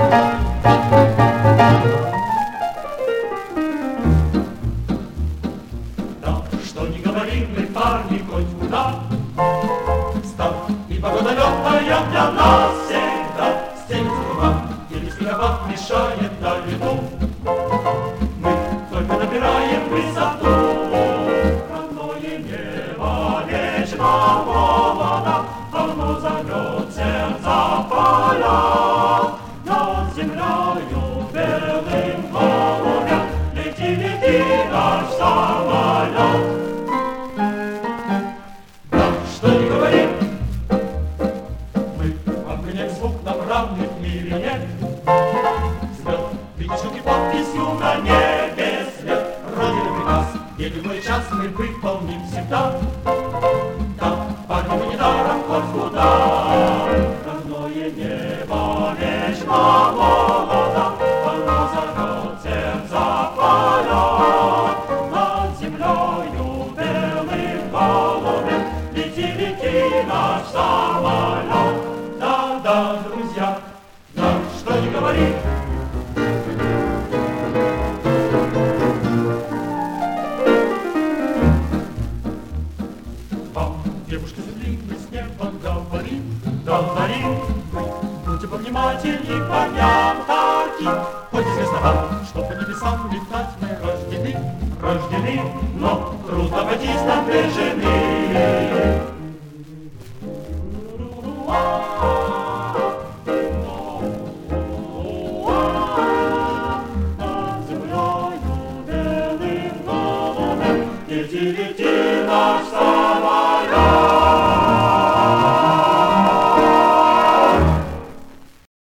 Да, что не говорим мы, парни, хоть куда, став и погода летная для нас всегда. Стелится труба, или снегопад мешает на лету. Мы только набираем высоту. Родное небо вечно молодо, оно зовет сердца поля. Над землею белым голубем лети, лети наш самолет. Да, что не говори, мы обгоняем звук, нам равных в мире нет. Звезд, видишь, руки подписью на небе свет. Родина приказ, и любой час мы выполним всегда. Там, парни, мы недаром хоть куда. Родное небо вечно молодо, оно зовет сердца поля. Над землею белым голубем лети, лети наш самолет. Да, друзья, да, что не говори. Вам, девушка, земли с небом говорим, будьте повнимательней к парням таким. Хоть известно вам, что по небесам летать мы рождены, но трудно обойтись нам без жены.